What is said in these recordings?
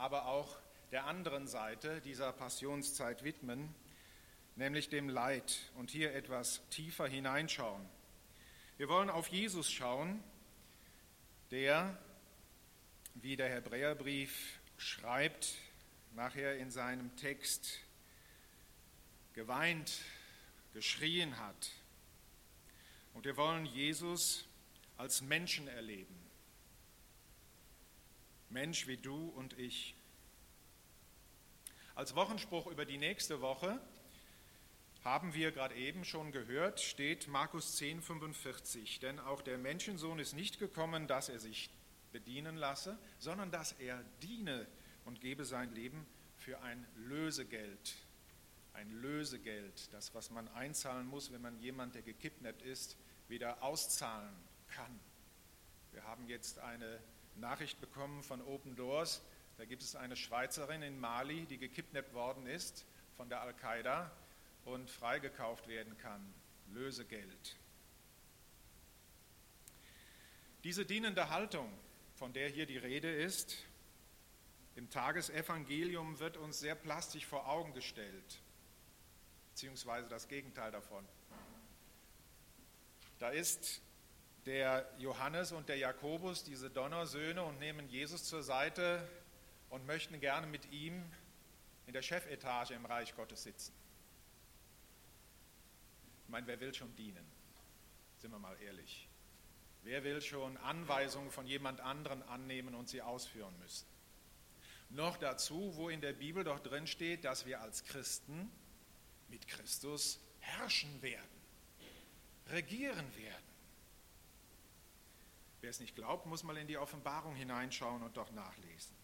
aber auch der anderen Seite dieser Passionszeit widmen, nämlich dem Leid, und hier etwas tiefer hineinschauen. Wir wollen auf Jesus schauen, der, wie der Hebräerbrief schreibt, nachher in seinem Text geweint, geschrien hat. Und wir wollen Jesus als Menschen erleben. Mensch wie du und ich. Als Wochenspruch über die nächste Woche haben wir gerade eben schon gehört, steht Markus 10,45. Denn auch der Menschensohn ist nicht gekommen, dass er sich bedienen lasse, sondern dass er diene und gebe sein Leben für ein Lösegeld. Ein Lösegeld, das, was man einzahlen muss, wenn man jemand, der gekidnappt ist, wieder auszahlen kann. Wir haben jetzt eine Nachricht bekommen von Open Doors. Da gibt es eine Schweizerin in Mali, die gekidnappt worden ist von der Al-Qaida und freigekauft werden kann. Lösegeld. Diese dienende Haltung, von der hier die Rede ist, im Tagesevangelium wird uns sehr plastisch vor Augen gestellt, beziehungsweise das Gegenteil davon. Da ist der Johannes und der Jakobus, diese Donnersöhne, und nehmen Jesus zur Seite und möchten gerne mit ihm in der Chefetage im Reich Gottes sitzen. Ich meine, wer will schon dienen? Sind wir mal ehrlich. Wer will schon Anweisungen von jemand anderen annehmen und sie ausführen müssen? Noch dazu, wo in der Bibel doch drin steht, dass wir als Christen mit Christus herrschen werden, regieren werden. Wer es nicht glaubt, muss mal in die Offenbarung hineinschauen und doch nachlesen.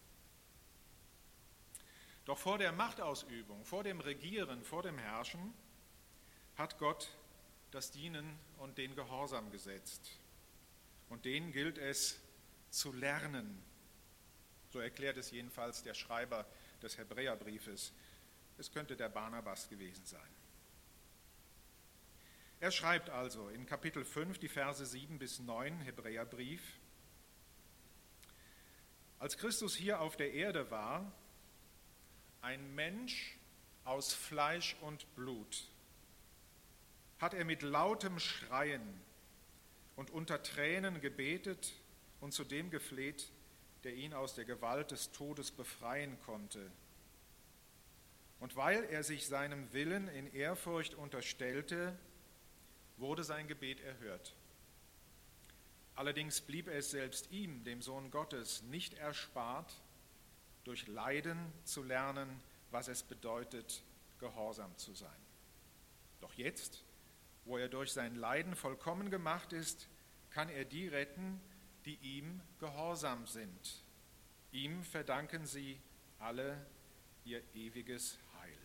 Doch vor der Machtausübung, vor dem Regieren, vor dem Herrschen hat Gott das Dienen und den Gehorsam gesetzt. Und den gilt es zu lernen. So erklärt es jedenfalls der Schreiber des Hebräerbriefes. Es könnte der Barnabas gewesen sein. Er schreibt also in Kapitel 5, die Verse 7 bis 9, Hebräerbrief: Als Christus hier auf der Erde war, ein Mensch aus Fleisch und Blut, hat er mit lautem Schreien und unter Tränen gebetet und zu dem gefleht, der ihn aus der Gewalt des Todes befreien konnte. Und weil er sich seinem Willen in Ehrfurcht unterstellte, wurde sein Gebet erhört. Allerdings blieb es selbst ihm, dem Sohn Gottes, nicht erspart, durch Leiden zu lernen, was es bedeutet, gehorsam zu sein. Doch jetzt, wo er durch sein Leiden vollkommen gemacht ist, kann er die retten, die ihm gehorsam sind. Ihm verdanken sie alle ihr ewiges Heil.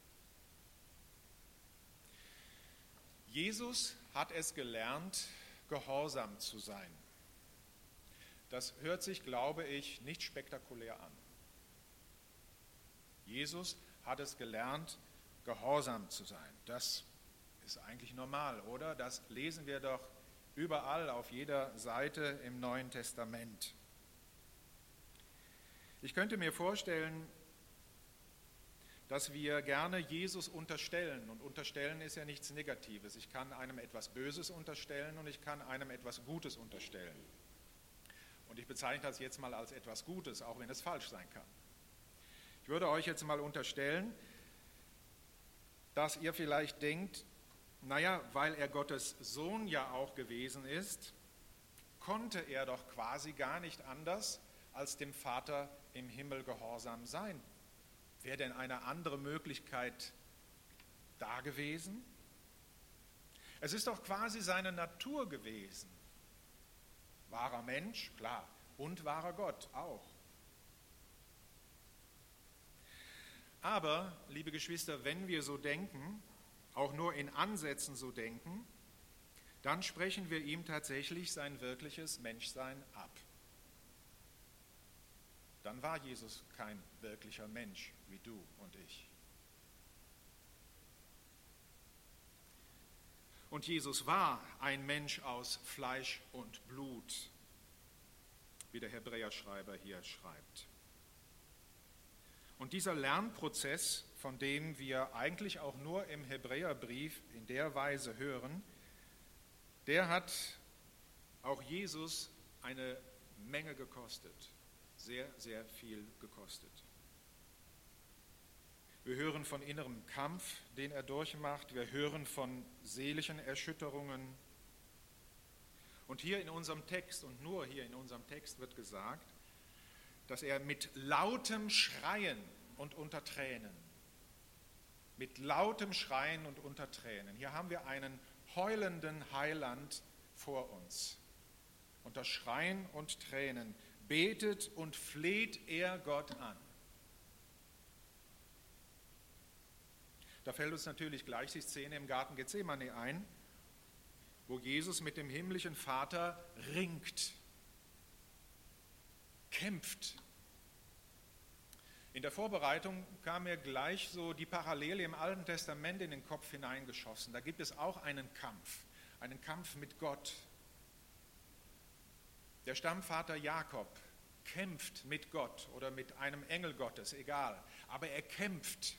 Jesus hat es gelernt, gehorsam zu sein. Das hört sich, glaube ich, nicht spektakulär an. Jesus hat es gelernt, gehorsam zu sein. Das ist eigentlich normal, oder? Das lesen wir doch überall auf jeder Seite im Neuen Testament. Ich könnte mir vorstellen, dass wir gerne Jesus unterstellen. Und unterstellen ist ja nichts Negatives. Ich kann einem etwas Böses unterstellen und ich kann einem etwas Gutes unterstellen. Und ich bezeichne das jetzt mal als etwas Gutes, auch wenn es falsch sein kann. Ich würde euch jetzt mal unterstellen, dass ihr vielleicht denkt, naja, weil er Gottes Sohn ja auch gewesen ist, konnte er doch quasi gar nicht anders, als dem Vater im Himmel gehorsam sein. Wäre denn eine andere Möglichkeit da gewesen? Es ist doch quasi seine Natur gewesen. Wahrer Mensch, klar, und wahrer Gott auch. Aber, liebe Geschwister, wenn wir so denken, auch nur in Ansätzen so denken, dann sprechen wir ihm tatsächlich sein wirkliches Menschsein ab. Dann war Jesus kein wirklicher Mensch wie du und ich. Und Jesus war ein Mensch aus Fleisch und Blut, wie der Hebräerschreiber hier schreibt. Und dieser Lernprozess, von dem wir eigentlich auch nur im Hebräerbrief in der Weise hören, der hat auch Jesus eine Menge gekostet, sehr, sehr viel gekostet. Wir hören von innerem Kampf, den er durchmacht, wir hören von seelischen Erschütterungen. Und hier in unserem Text, und nur hier in unserem Text wird gesagt, dass er mit lautem Schreien und unter Tränen, mit lautem Schreien und unter Tränen, hier haben wir einen heulenden Heiland vor uns. Unter Schreien und Tränen betet und fleht er Gott an. Da fällt uns natürlich gleich die Szene im Garten Gethsemane ein, wo Jesus mit dem himmlischen Vater ringt, kämpft. In der Vorbereitung kam mir gleich so die Parallele im Alten Testament in den Kopf hineingeschossen. Da gibt es auch einen Kampf mit Gott. Der Stammvater Jakob kämpft mit Gott oder mit einem Engel Gottes, egal. Aber er kämpft,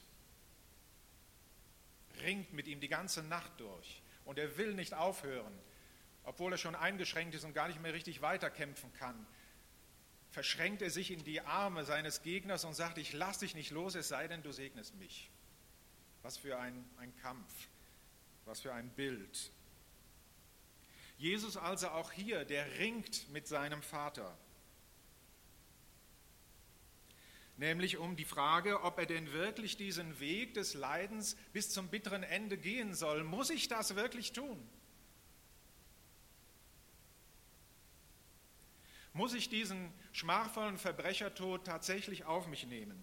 ringt mit ihm die ganze Nacht durch. Und er will nicht aufhören, obwohl er schon eingeschränkt ist und gar nicht mehr richtig weiterkämpfen kann. Verschränkt er sich in die Arme seines Gegners und sagt, ich lass dich nicht los, es sei denn, du segnest mich. Was für ein Kampf, was für ein Bild. Jesus also auch hier, der ringt mit seinem Vater. Nämlich um die Frage, ob er denn wirklich diesen Weg des Leidens bis zum bitteren Ende gehen soll. Muss ich das wirklich tun? Muss ich diesen schmachvollen Verbrechertod tatsächlich auf mich nehmen?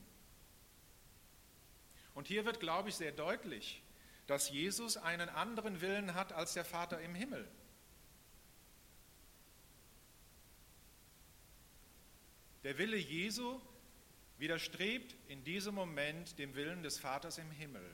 Und hier wird, glaube ich, sehr deutlich, dass Jesus einen anderen Willen hat als der Vater im Himmel. Der Wille Jesu widerstrebt in diesem Moment dem Willen des Vaters im Himmel.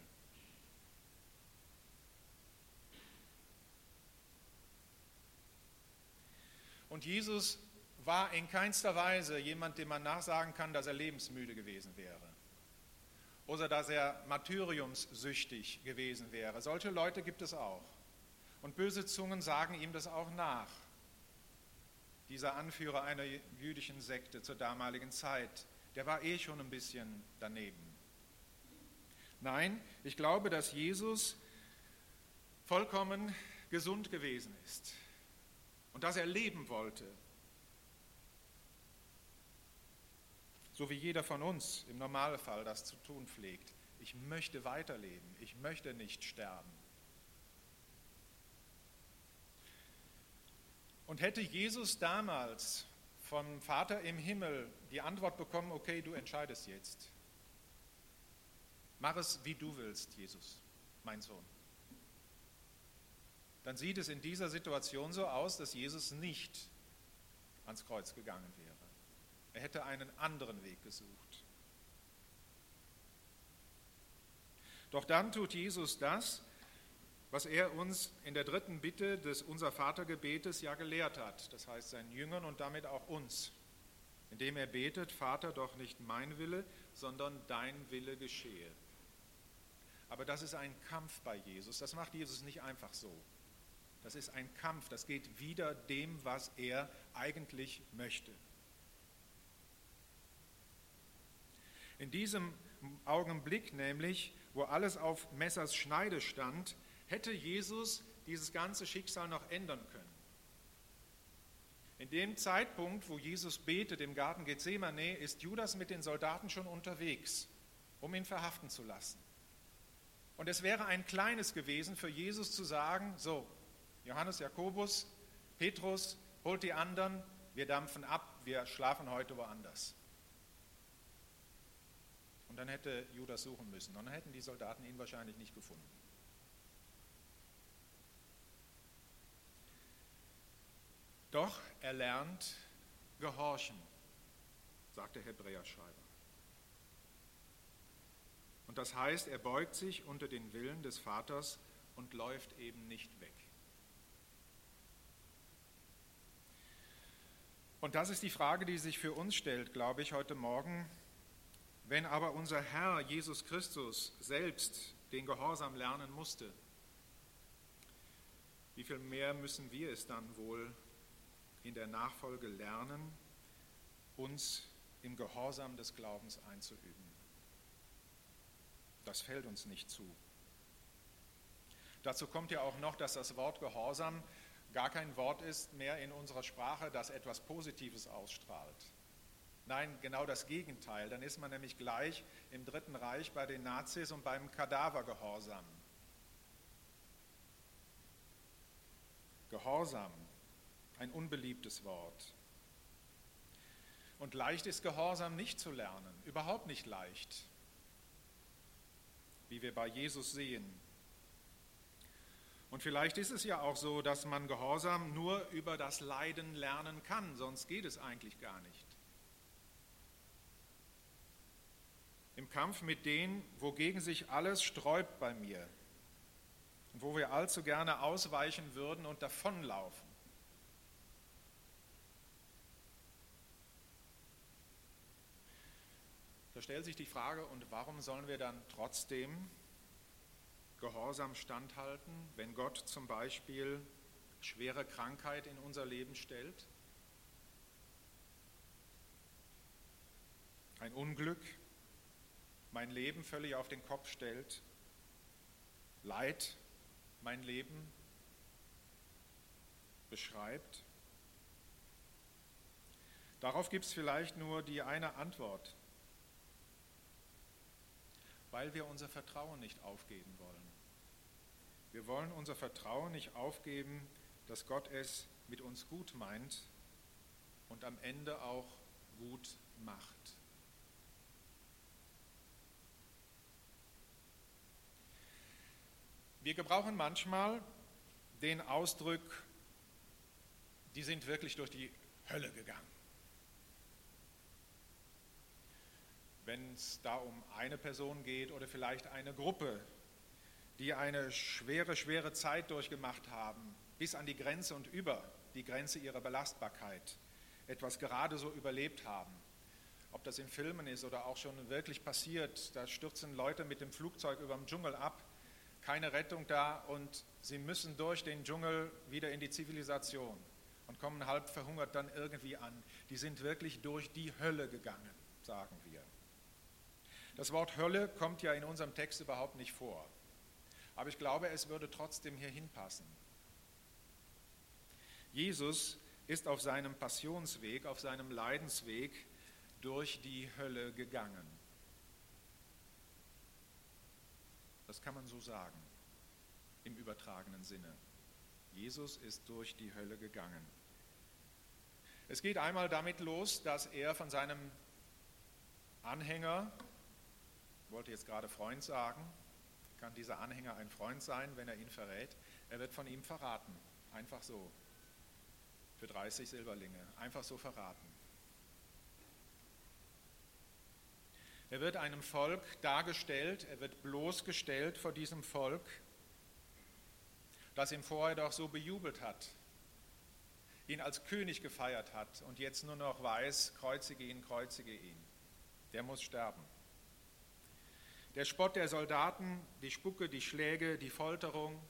Und Jesus war in keinster Weise jemand, dem man nachsagen kann, dass er lebensmüde gewesen wäre oder dass er martyriumssüchtig gewesen wäre. Solche Leute gibt es auch. Und böse Zungen sagen ihm das auch nach. Dieser Anführer einer jüdischen Sekte zur damaligen Zeit, der war schon ein bisschen daneben. Nein, ich glaube, dass Jesus vollkommen gesund gewesen ist und dass er leben wollte. So wie jeder von uns im Normalfall das zu tun pflegt. Ich möchte weiterleben, ich möchte nicht sterben. Und hätte Jesus damals vom Vater im Himmel die Antwort bekommen, okay, du entscheidest jetzt. Mach es, wie du willst, Jesus, mein Sohn. Dann sieht es in dieser Situation so aus, dass Jesus nicht ans Kreuz gegangen wäre. Er hätte einen anderen Weg gesucht. Doch dann tut Jesus das, was er uns in der dritten Bitte des Unser-Vater-Gebetes ja gelehrt hat, das heißt seinen Jüngern und damit auch uns, indem er betet, Vater, doch nicht mein Wille, sondern dein Wille geschehe. Aber das ist ein Kampf bei Jesus, das macht Jesus nicht einfach so. Das ist ein Kampf, das geht wider dem, was er eigentlich möchte. In diesem Augenblick nämlich, wo alles auf Messers Schneide stand, hätte Jesus dieses ganze Schicksal noch ändern können. In dem Zeitpunkt, wo Jesus betet im Garten Gethsemane, ist Judas mit den Soldaten schon unterwegs, um ihn verhaften zu lassen. Und es wäre ein kleines gewesen für Jesus zu sagen, so, Johannes, Jakobus, Petrus, holt die anderen, wir dampfen ab, wir schlafen heute woanders. Und dann hätte Judas suchen müssen. Und dann hätten die Soldaten ihn wahrscheinlich nicht gefunden. Doch er lernt gehorchen, sagt der Hebräerschreiber. Und das heißt, er beugt sich unter den Willen des Vaters und läuft eben nicht weg. Und das ist die Frage, die sich für uns stellt, glaube ich, heute Morgen. Wenn aber unser Herr Jesus Christus selbst den Gehorsam lernen musste, wie viel mehr müssen wir es dann wohl in der Nachfolge lernen, uns im Gehorsam des Glaubens einzuüben? Das fällt uns nicht zu. Dazu kommt ja auch noch, dass das Wort Gehorsam gar kein Wort ist mehr in unserer Sprache, das etwas Positives ausstrahlt. Nein, genau das Gegenteil. Dann ist man nämlich gleich im Dritten Reich bei den Nazis und beim Kadavergehorsam. Gehorsam, ein unbeliebtes Wort. Und leicht ist Gehorsam nicht zu lernen, überhaupt nicht leicht, wie wir bei Jesus sehen. Und vielleicht ist es ja auch so, dass man Gehorsam nur über das Leiden lernen kann, sonst geht es eigentlich gar nicht. Im Kampf mit denen, wogegen sich alles sträubt bei mir und wo wir allzu gerne ausweichen würden und davonlaufen. Da stellt sich die Frage, und warum sollen wir dann trotzdem Gehorsam standhalten, wenn Gott zum Beispiel schwere Krankheit in unser Leben stellt? Ein Unglück, mein Leben völlig auf den Kopf stellt, Leid mein Leben beschreibt? Darauf gibt es vielleicht nur die eine Antwort: Weil wir unser Vertrauen nicht aufgeben wollen. Wir wollen unser Vertrauen nicht aufgeben, dass Gott es mit uns gut meint und am Ende auch gut macht. Wir gebrauchen manchmal den Ausdruck, die sind wirklich durch die Hölle gegangen. Wenn es da um eine Person geht oder vielleicht eine Gruppe, die eine schwere Zeit durchgemacht haben, bis an die Grenze und über die Grenze ihrer Belastbarkeit, etwas gerade so überlebt haben. Ob das in Filmen ist oder auch schon wirklich passiert, da stürzen Leute mit dem Flugzeug über dem Dschungel ab, keine Rettung da und sie müssen durch den Dschungel wieder in die Zivilisation und kommen halb verhungert dann irgendwie an. Die sind wirklich durch die Hölle gegangen, sagen wir. Das Wort Hölle kommt ja in unserem Text überhaupt nicht vor. Aber ich glaube, es würde trotzdem hier hinpassen. Jesus ist auf seinem Passionsweg, auf seinem Leidensweg durch die Hölle gegangen. Das kann man so sagen, im übertragenen Sinne. Jesus ist durch die Hölle gegangen. Es geht einmal damit los, dass er von seinem Anhänger, ich wollte jetzt gerade Freund sagen, kann dieser Anhänger ein Freund sein, wenn er ihn verrät? Er wird von ihm verraten, einfach so, für 30 Silberlinge, einfach so verraten. Er wird einem Volk dargestellt, er wird bloßgestellt vor diesem Volk, das ihn vorher doch so bejubelt hat, ihn als König gefeiert hat und jetzt nur noch weiß, kreuzige ihn, der muss sterben. Der Spott der Soldaten, die Spucke, die Schläge, die Folterung,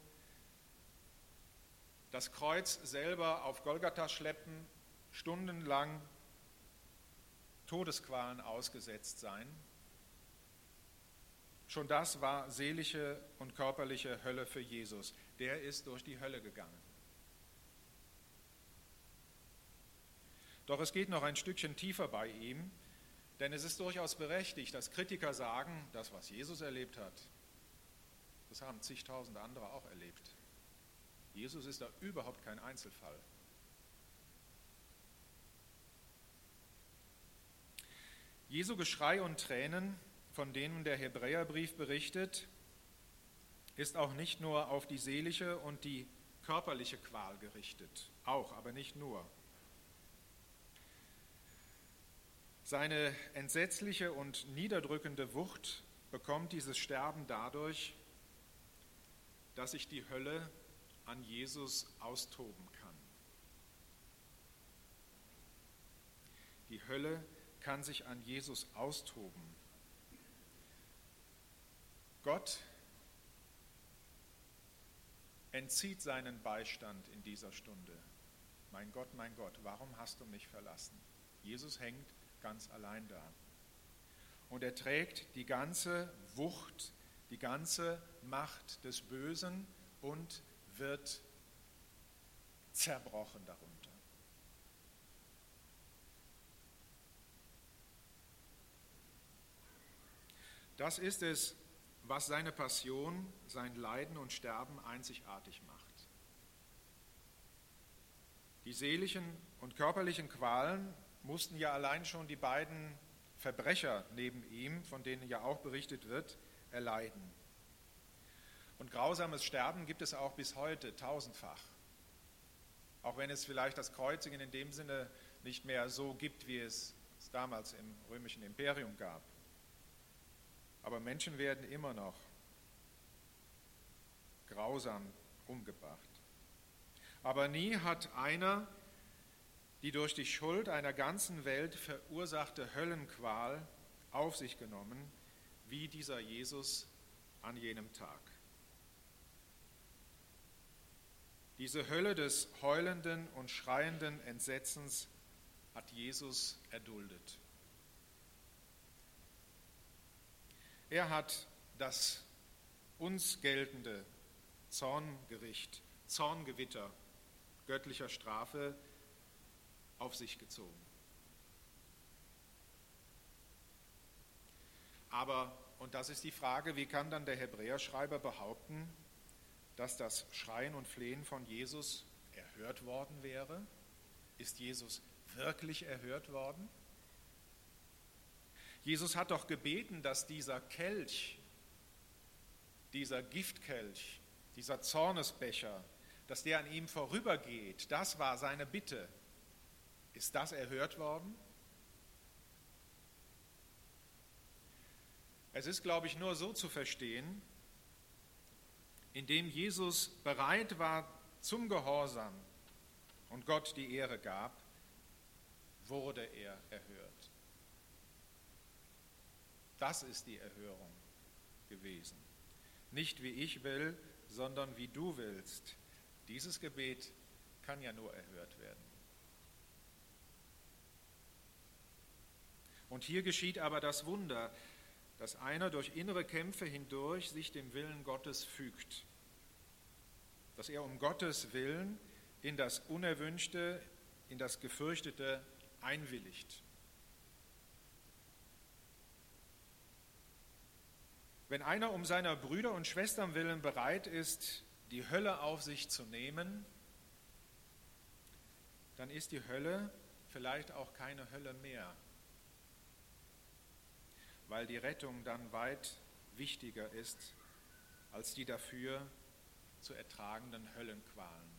das Kreuz selber auf Golgatha schleppen, stundenlang Todesqualen ausgesetzt sein. Schon das war seelische und körperliche Hölle für Jesus. Der ist durch die Hölle gegangen. Doch es geht noch ein Stückchen tiefer bei ihm, denn es ist durchaus berechtigt, dass Kritiker sagen, das, was Jesus erlebt hat, das haben zigtausende andere auch erlebt. Jesus ist da überhaupt kein Einzelfall. Jesu Geschrei und Tränen, von denen der Hebräerbrief berichtet, ist auch nicht nur auf die seelische und die körperliche Qual gerichtet. Auch, aber nicht nur. Seine entsetzliche und niederdrückende Wucht bekommt dieses Sterben dadurch, dass sich die Hölle an Jesus austoben kann. Die Hölle kann sich an Jesus austoben. Gott entzieht seinen Beistand in dieser Stunde. Mein Gott, warum hast du mich verlassen? Jesus hängt ganz allein da. Und er trägt die ganze Wucht, die ganze Macht des Bösen und wird zerbrochen darunter. Das ist es, was seine Passion, sein Leiden und Sterben einzigartig macht. Die seelischen und körperlichen Qualen mussten ja allein schon die beiden Verbrecher neben ihm, von denen ja auch berichtet wird, erleiden. Und grausames Sterben gibt es auch bis heute tausendfach. Auch wenn es vielleicht das Kreuzigen in dem Sinne nicht mehr so gibt, wie es damals im römischen Imperium gab. Aber Menschen werden immer noch grausam umgebracht. Aber nie hat einer die durch die Schuld einer ganzen Welt verursachte Höllenqual auf sich genommen, wie dieser Jesus an jenem Tag. Diese Hölle des heulenden und schreienden Entsetzens hat Jesus erduldet. Er hat das uns geltende Zorngericht, Zorngewitter göttlicher Strafe auf sich gezogen. Aber, und das ist die Frage, wie kann dann der Hebräerschreiber behaupten, dass das Schreien und Flehen von Jesus erhört worden wäre? Ist Jesus wirklich erhört worden? Jesus hat doch gebeten, dass dieser Kelch, dieser Giftkelch, dieser Zornesbecher, dass der an ihm vorübergeht. Das war seine Bitte. Ist das erhört worden? Es ist, glaube ich, nur so zu verstehen, indem Jesus bereit war zum Gehorsam und Gott die Ehre gab, wurde er erhört. Das ist die Erhörung gewesen. Nicht wie ich will, sondern wie du willst. Dieses Gebet kann ja nur erhört werden. Und hier geschieht aber das Wunder, dass einer durch innere Kämpfe hindurch sich dem Willen Gottes fügt. Dass er um Gottes Willen in das Unerwünschte, in das Gefürchtete einwilligt. Wenn einer um seiner Brüder und Schwestern willen bereit ist, die Hölle auf sich zu nehmen, dann ist die Hölle vielleicht auch keine Hölle mehr, weil die Rettung dann weit wichtiger ist als die dafür zu ertragenden Höllenqualen.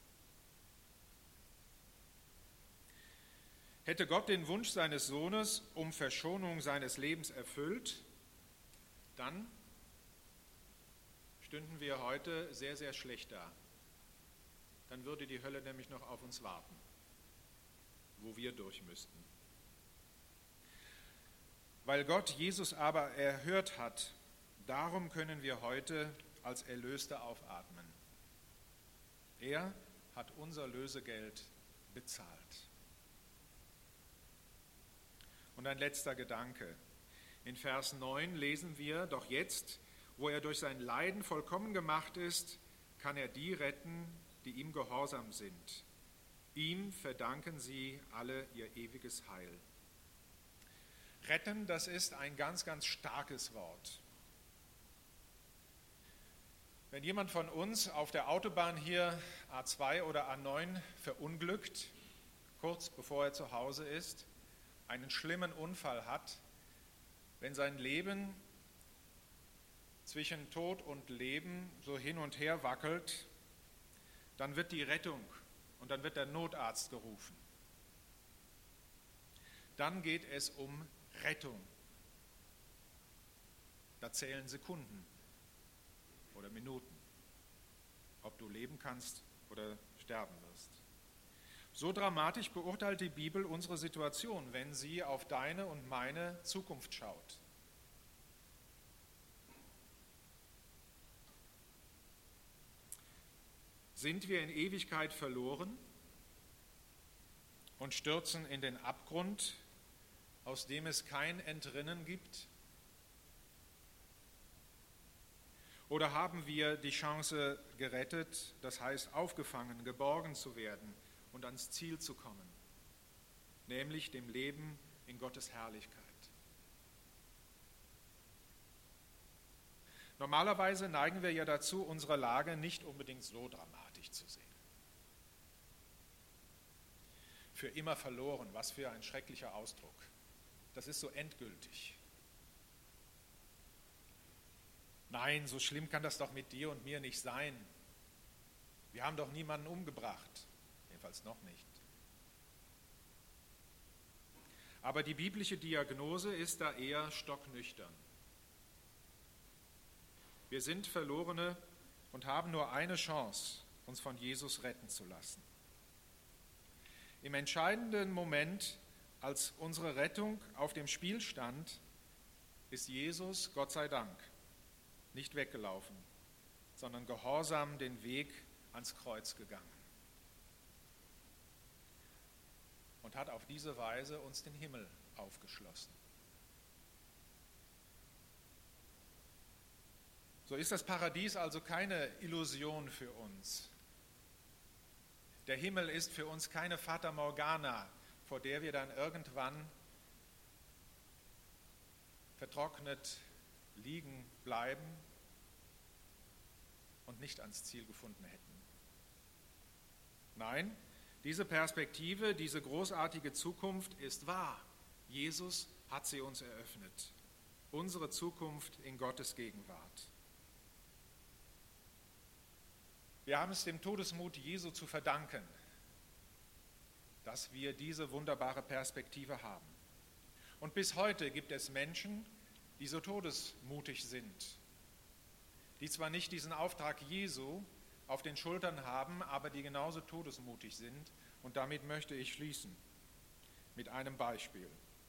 Hätte Gott den Wunsch seines Sohnes um Verschonung seines Lebens erfüllt, dann stünden wir heute sehr, sehr schlecht da. Dann würde die Hölle nämlich noch auf uns warten, wo wir durch müssten. Weil Gott Jesus aber erhört hat, darum können wir heute als Erlöste aufatmen. Er hat unser Lösegeld bezahlt. Und ein letzter Gedanke. In Vers 9 lesen wir, doch jetzt, wo er durch sein Leiden vollkommen gemacht ist, kann er die retten, die ihm gehorsam sind. Ihm verdanken sie alle ihr ewiges Heil. Retten, das ist ein ganz, ganz starkes Wort. Wenn jemand von uns auf der Autobahn hier A2 oder A9 verunglückt, kurz bevor er zu Hause ist, einen schlimmen Unfall hat, wenn sein Leben zwischen Tod und Leben so hin und her wackelt, dann wird die Rettung und dann wird der Notarzt gerufen. Dann geht es um Rettung. Da zählen Sekunden oder Minuten, ob du leben kannst oder sterben wirst. So dramatisch beurteilt die Bibel unsere Situation, wenn sie auf deine und meine Zukunft schaut. sind wir in Ewigkeit verloren und stürzen in den Abgrund, aus dem es kein Entrinnen gibt? Oder haben wir die Chance gerettet, das heißt aufgefangen, geborgen zu werden und ans Ziel zu kommen, nämlich dem Leben in Gottes Herrlichkeit? Normalerweise neigen wir ja dazu, unsere Lage nicht unbedingt so dramatisch zu sehen. Für immer verloren, was für ein schrecklicher Ausdruck. Das ist so endgültig. Nein, so schlimm kann das doch mit dir und mir nicht sein. Wir haben doch niemanden umgebracht, jedenfalls noch nicht. Aber die biblische Diagnose ist da eher stocknüchtern. Wir sind Verlorene und haben nur eine Chance, uns von Jesus retten zu lassen. Im entscheidenden Moment, als unsere Rettung auf dem Spiel stand, ist Jesus, Gott sei Dank, nicht weggelaufen, sondern gehorsam den Weg ans Kreuz gegangen und hat auf diese Weise uns den Himmel aufgeschlossen. So ist das Paradies also keine Illusion für uns. Der Himmel ist für uns keine Fata Morgana, vor der wir dann irgendwann vertrocknet liegen bleiben und nicht ans Ziel gefunden hätten. Nein, diese Perspektive, diese großartige Zukunft ist wahr. Jesus hat sie uns eröffnet. Unsere Zukunft in Gottes Gegenwart. Wir haben es dem Todesmut Jesu zu verdanken, dass wir diese wunderbare Perspektive haben. Und bis heute gibt es Menschen, die so todesmutig sind, die zwar nicht diesen Auftrag Jesu auf den Schultern haben, aber die genauso todesmutig sind. Und damit möchte ich schließen mit einem Beispiel.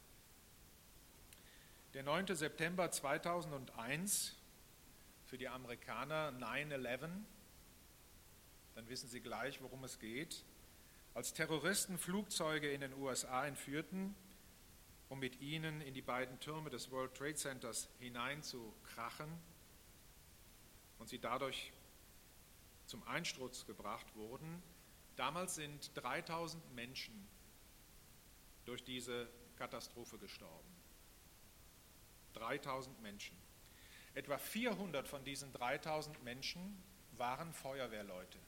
Der 9. September 2001, für die Amerikaner 9/11, dann wissen Sie gleich, worum es geht, als Terroristen Flugzeuge in den USA entführten, um mit ihnen in die beiden Türme des World Trade Centers hineinzukrachen und sie dadurch zum Einsturz gebracht wurden. Damals sind 3000 Menschen durch diese Katastrophe gestorben. 3000 Menschen. Etwa 400 von diesen 3000 Menschen waren Feuerwehrleute.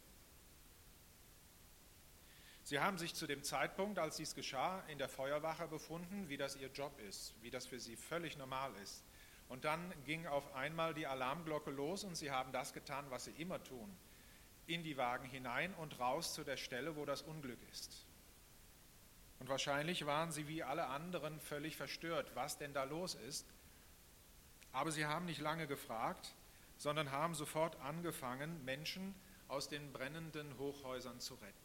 Sie haben sich zu dem Zeitpunkt, als dies geschah, in der Feuerwache befunden, wie das ihr Job ist, wie das für sie völlig normal ist. Und dann ging auf einmal die Alarmglocke los und sie haben das getan, was sie immer tun, in die Wagen hinein und raus zu der Stelle, wo das Unglück ist. Und wahrscheinlich waren sie wie alle anderen völlig verstört, was denn da los ist. Aber sie haben nicht lange gefragt, sondern haben sofort angefangen, Menschen aus den brennenden Hochhäusern zu retten.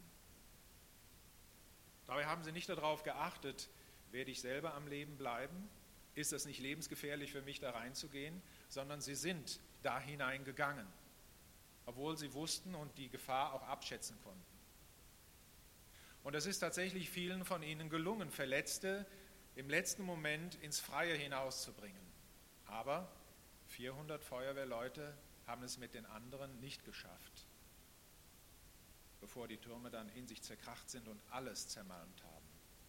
Dabei haben sie nicht darauf geachtet, werde ich selber am Leben bleiben? Ist es nicht lebensgefährlich für mich, da reinzugehen? Sondern sie sind da hineingegangen, obwohl sie wussten und die Gefahr auch abschätzen konnten. Und es ist tatsächlich vielen von ihnen gelungen, Verletzte im letzten Moment ins Freie hinauszubringen. Aber 400 Feuerwehrleute haben es mit den anderen nicht geschafft, bevor die Türme dann in sich zerkracht sind und alles zermalmt haben.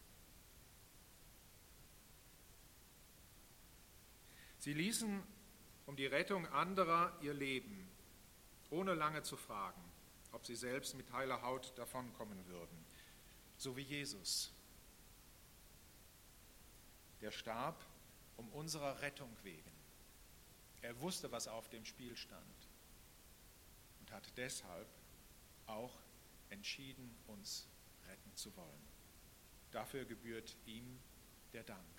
Sie ließen um die Rettung anderer ihr Leben, ohne lange zu fragen, ob sie selbst mit heiler Haut davonkommen würden, so wie Jesus. Der starb um unserer Rettung wegen. Er wusste, was auf dem Spiel stand und hat deshalb auch entschieden, uns retten zu wollen. Dafür gebührt ihm der Dank.